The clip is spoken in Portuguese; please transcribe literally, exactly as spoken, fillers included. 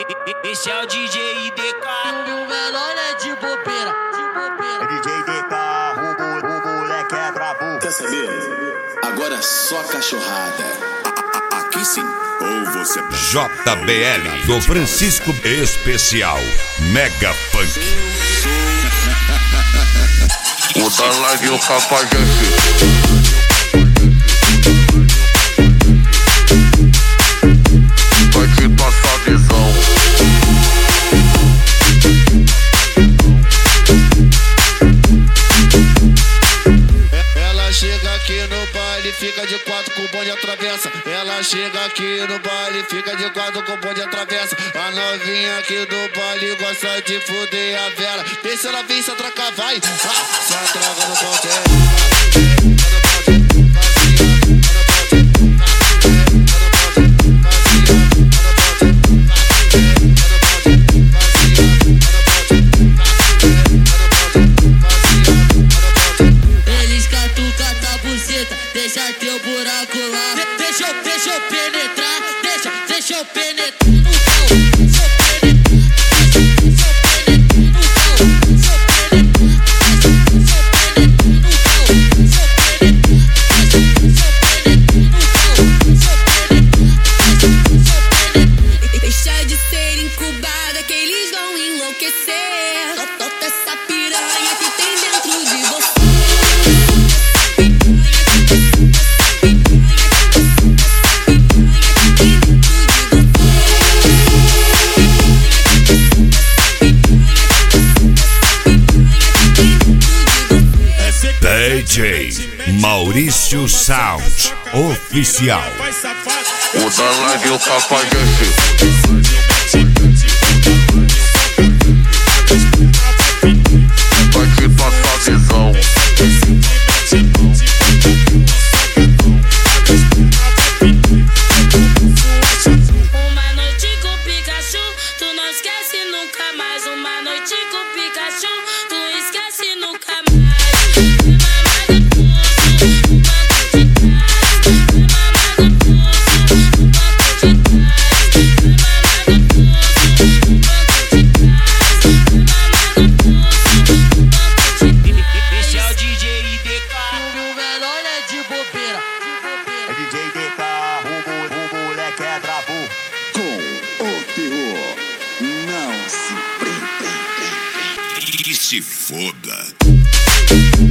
Esse é o D J I D K. E o menor é de bobeira, de bobeira. É D J I D K, o, o, o moleque é brabo. Quer saber? Agora é só cachorrada. Aqui sim. Ou você... J B L do Francisco Especial Mega Funk. O da live e o cafajeste. Vai te passar visão. Ela chega aqui no baile, fica de quatro com o bonde atravessa. Ela chega aqui no baile, fica de quatro com o bonde atravessa. A novinha aqui do baile gosta de fuder a vela. Vê se ela vem, se atracar, vai. Ah, se atraca no ponte. Deixa teu buraco lá. De deixa, eu, deixa eu penetrar. Deixa, deixa eu penetrar no pau. Deixa eu penetrar. Deixa de ser incubada que eles vão enlouquecer. Solta essa piranha que tem dentro de você. D J Maurício Sound Oficial. O da live e o cafajeste. Vai te passar visão. Uma noite com Pikachu, tu não esquece nunca mais. Uma noite com Pikachu, tu esquece nunca mais. Esse é o D J I D K. E o menor é de bobeira, de bobeira. É D J I D K, o, o, o moleque é brabo. Com o terror. Não se prenda. E se foda.